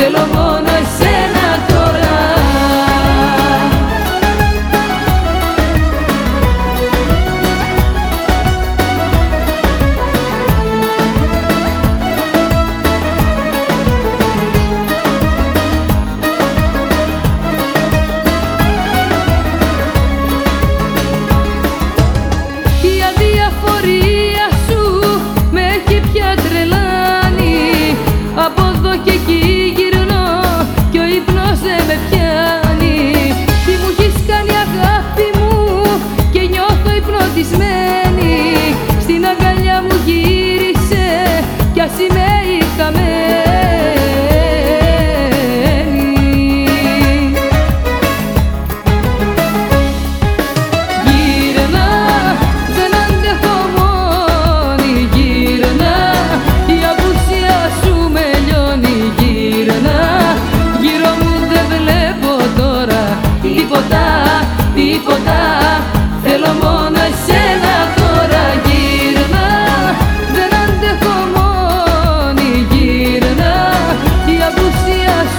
θέλω μόνο εσένα τώρα. Η αδιαφορία σου με έχει πια τρελάνει. Από εδώ και εκεί γυρνώ κι ο ύπνος δεν με πιάνει. Τι μου έχεις κάνει αγάπη μου και νιώθω υπνοτισμένη. Στην αγκαλιά μου γύρισε κι ας είμαι η χαμένη. Γύρνα, δεν αντέχω μόνη. Γύρνα, η απουσία σου με λιώνει. Γύρνα, γύρω μου δεν βλέπω τώρα τίποτα, τίποτα. Θέλω μόνο εσένα τώρα. Γύρνα, δεν αντέχω μόνη. Γύρνα, η απουσία σου